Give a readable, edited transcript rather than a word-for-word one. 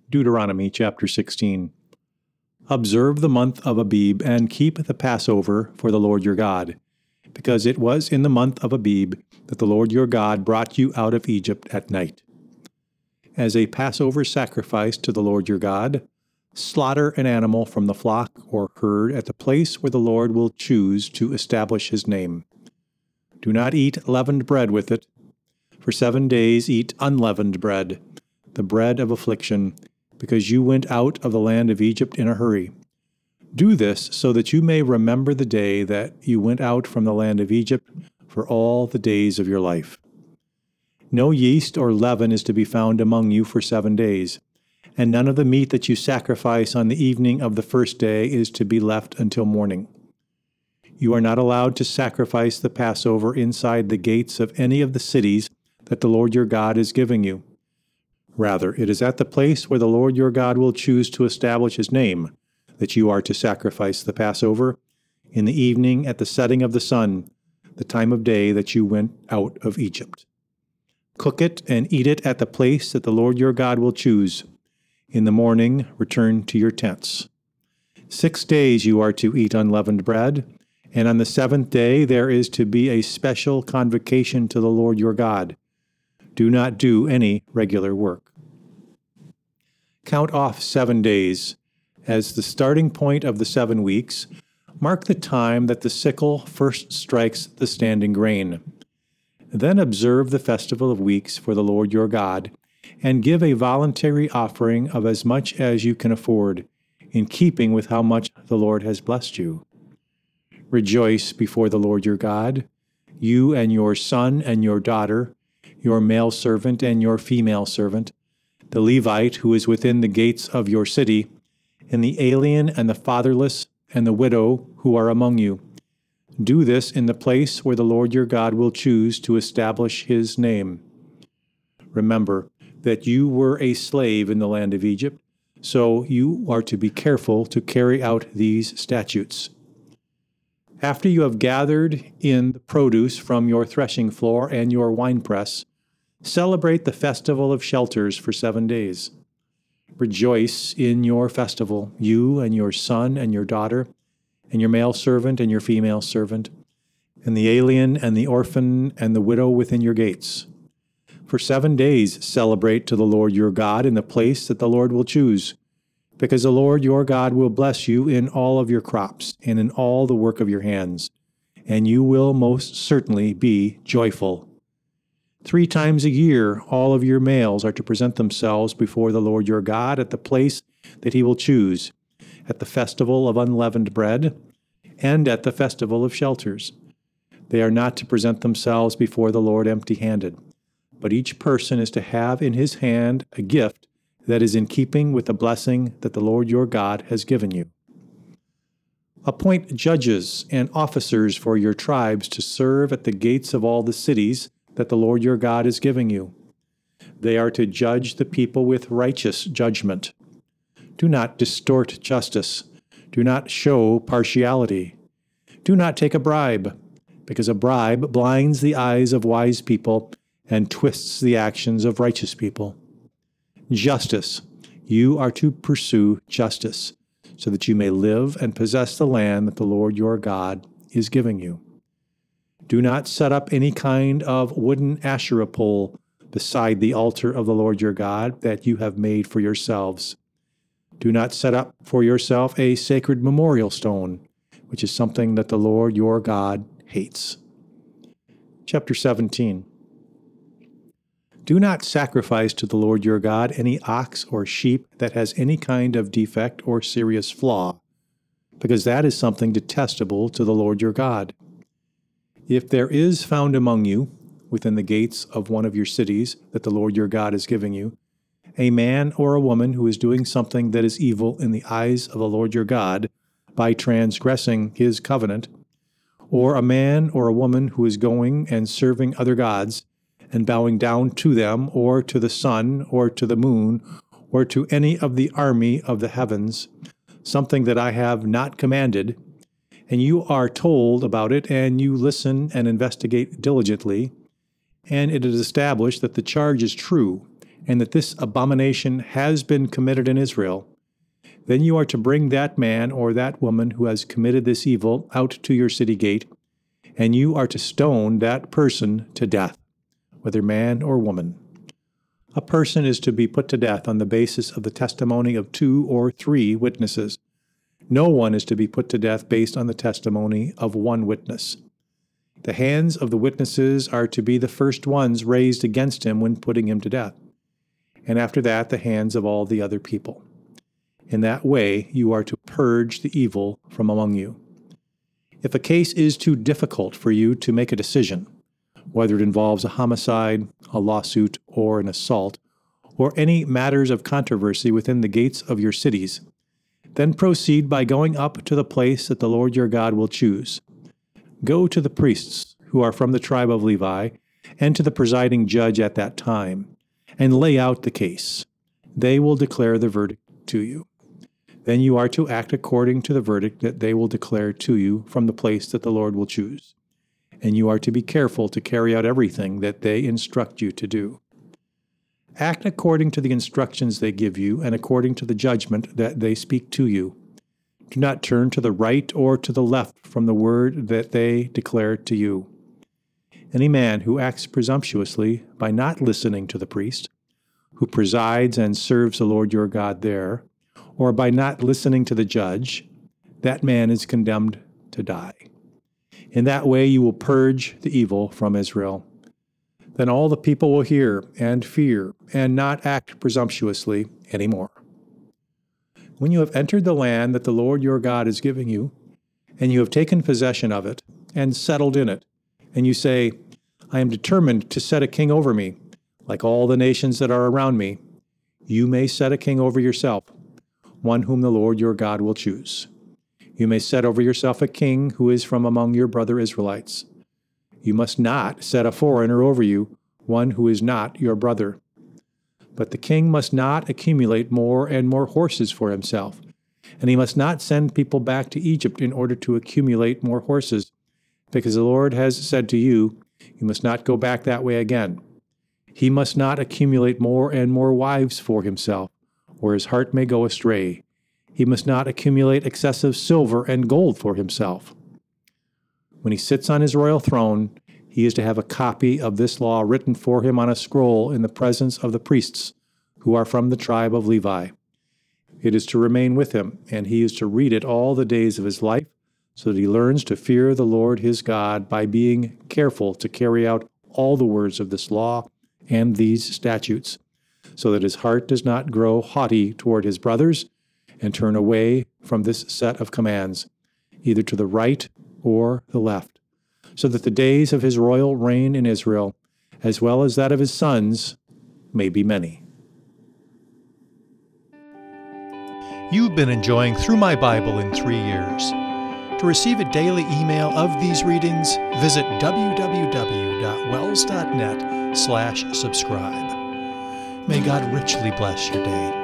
Deuteronomy chapter 16. Observe the month of Abib and keep the Passover for the Lord your God, because it was in the month of Abib that the Lord your God brought you out of Egypt at night. As a Passover sacrifice to the Lord your God, slaughter an animal from the flock or herd at the place where the Lord will choose to establish his name. Do not eat leavened bread with it. For 7 days eat unleavened bread, the bread of affliction, because you went out of the land of Egypt in a hurry. Do this so that you may remember the day that you went out from the land of Egypt for all the days of your life. No yeast or leaven is to be found among you for 7 days, and none of the meat that you sacrifice on the evening of the first day is to be left until morning. You are not allowed to sacrifice the Passover inside the gates of any of the cities that the Lord your God is giving you. Rather, it is at the place where the Lord your God will choose to establish his name that you are to sacrifice the Passover, in the evening at the setting of the sun, the time of day that you went out of Egypt. Cook it and eat it at the place that the Lord your God will choose. In the morning, return to your tents. 6 days you are to eat unleavened bread, and on the 7th day there is to be a special convocation to the Lord your God. Do not do any regular work. Count off 7 days. As the starting point of the 7 weeks, mark the time that the sickle first strikes the standing grain. Then observe the festival of weeks for the Lord your God, and give a voluntary offering of as much as you can afford, in keeping with how much the Lord has blessed you. Rejoice before the Lord your God, you and your son and your daughter, your male servant and your female servant, the Levite who is within the gates of your city, and the alien and the fatherless and the widow who are among you. Do this in the place where the Lord your God will choose to establish his name. Remember that you were a slave in the land of Egypt, so you are to be careful to carry out these statutes. After you have gathered in the produce from your threshing floor and your winepress, celebrate the festival of shelters for 7 days. Rejoice in your festival, you and your son and your daughter, and your male servant and your female servant, and the alien and the orphan and the widow within your gates. For 7 days celebrate to the Lord your God in the place that the Lord will choose, because the Lord your God will bless you in all of your crops and in all the work of your hands, and you will most certainly be joyful. 3 times a year all of your males are to present themselves before the Lord your God at the place that he will choose, at the festival of unleavened bread, and at the festival of shelters. They are not to present themselves before the Lord empty-handed, but each person is to have in his hand a gift that is in keeping with the blessing that the Lord your God has given you. Appoint judges and officers for your tribes to serve at the gates of all the cities that the Lord your God is giving you. They are to judge the people with righteous judgment. Do not distort justice. Do not show partiality. Do not take a bribe, because a bribe blinds the eyes of wise people and twists the actions of righteous people. Justice. You are to pursue justice, so that you may live and possess the land that the Lord your God is giving you. Do not set up any kind of wooden Asherah pole beside the altar of the Lord your God that you have made for yourselves. Do not set up for yourself a sacred memorial stone, which is something that the Lord your God hates. Chapter 17. Do not sacrifice to the Lord your God any ox or sheep that has any kind of defect or serious flaw, because that is something detestable to the Lord your God. If there is found among you, within the gates of one of your cities that the Lord your God is giving you, a man or a woman who is doing something that is evil in the eyes of the Lord your God by transgressing his covenant, or a man or a woman who is going and serving other gods and bowing down to them or to the sun or to the moon or to any of the army of the heavens, something that I have not commanded, and you are told about it and you listen and investigate diligently, and it is established that the charge is true, and that this abomination has been committed in Israel, then you are to bring that man or that woman who has committed this evil out to your city gate, and you are to stone that person to death, whether man or woman. A person is to be put to death on the basis of the testimony of 2 or 3 witnesses. No one is to be put to death based on the testimony of 1 witness. The hands of the witnesses are to be the first ones raised against him when putting him to death, and after that the hands of all the other people. In that way you are to purge the evil from among you. If a case is too difficult for you to make a decision, whether it involves a homicide, a lawsuit, or an assault, or any matters of controversy within the gates of your cities, then proceed by going up to the place that the Lord your God will choose. Go to the priests who are from the tribe of Levi, and to the presiding judge at that time, and lay out the case. They will declare the verdict to you. Then you are to act according to the verdict that they will declare to you from the place that the Lord will choose. And you are to be careful to carry out everything that they instruct you to do. Act according to the instructions they give you and according to the judgment that they speak to you. Do not turn to the right or to the left from the word that they declare to you. Any man who acts presumptuously by not listening to the priest, who presides and serves the Lord your God there, or by not listening to the judge, that man is condemned to die. In that way you will purge the evil from Israel. Then all the people will hear and fear and not act presumptuously anymore. When you have entered the land that the Lord your God is giving you, and you have taken possession of it and settled in it, and you say, I am determined to set a king over me, like all the nations that are around me, you may set a king over yourself, one whom the Lord your God will choose. You may set over yourself a king who is from among your brother Israelites. You must not set a foreigner over you, one who is not your brother. But the king must not accumulate more and more horses for himself, and he must not send people back to Egypt in order to accumulate more horses, because the Lord has said to you, you must not go back that way again. He must not accumulate more and more wives for himself, or his heart may go astray. He must not accumulate excessive silver and gold for himself. When he sits on his royal throne, he is to have a copy of this law written for him on a scroll in the presence of the priests, who are from the tribe of Levi. It is to remain with him, and he is to read it all the days of his life, so that he learns to fear the Lord his God by being careful to carry out all the words of this law and these statutes, so that his heart does not grow haughty toward his brothers and turn away from this set of commands, either to the right or the left, so that the days of his royal reign in Israel, as well as that of his sons, may be many. You've been enjoying Through My Bible in 3 Years. To receive a daily email of these readings, visit www.wells.net/subscribe. May God richly bless your day.